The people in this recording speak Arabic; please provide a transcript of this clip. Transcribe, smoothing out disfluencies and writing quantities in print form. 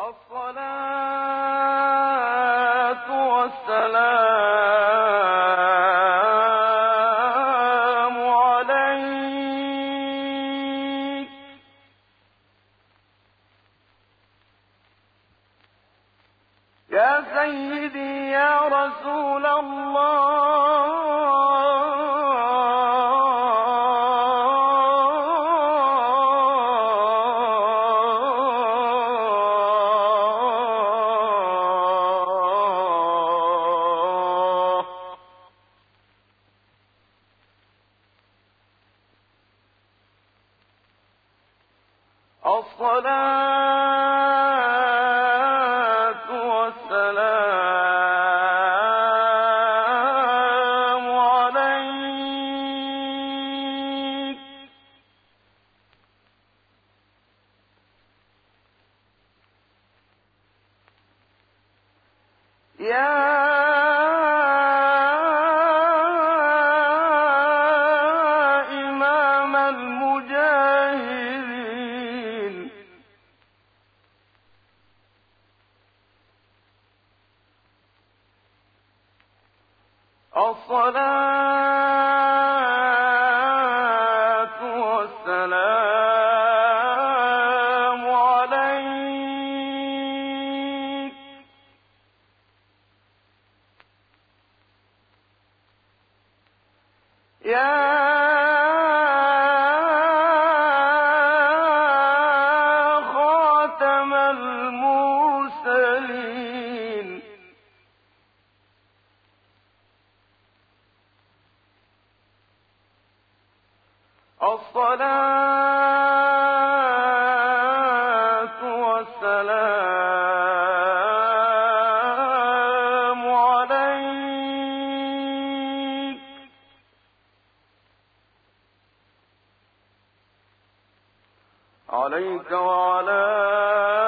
الصلاة والسلام عليك يا سيدي يا رسول الله. الصلاة والسلام عليك يا إمام المجاهدين. الصلاة والسلام عليك يا خاتم المرسلين. الصلاة والسلام عليك عليك وعلى